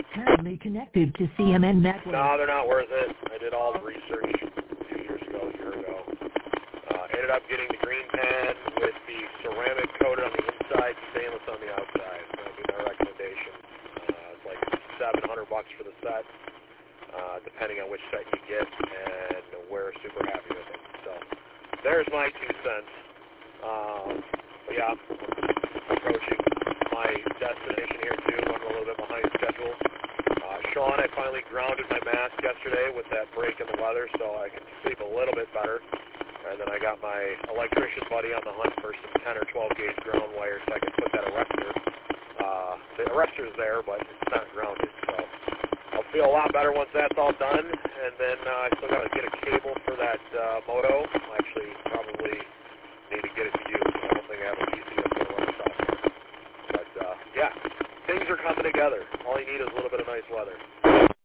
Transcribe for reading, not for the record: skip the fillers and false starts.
Currently connected to CMN Network. No, they're not worth it. I did all the research a year ago. Ended up getting the green pan with the ceramic coated on the inside, stainless on the outside. That would be my recommendation. It's like $700 for the set, depending on which set you get, and we're super happy with it. So there's my 2 cents. But yeah, I'm approaching my destination here too. I'm a little bit behind schedule. Sean, I finally grounded my mast yesterday with that break in the weather, so I can sleep a little bit better. And then I got my electrician buddy on the hunt for some 10 or 12 gauge ground wire so I can put that arrestor. The arrestor's there, but it's not grounded, so I'll feel a lot better once that's all done. And then I still got to get a cable for that moto. I'll actually probably need to get it to you. I don't think I have a PC that's going to run software. But yeah, things are coming together. All you need is a little bit of nice weather.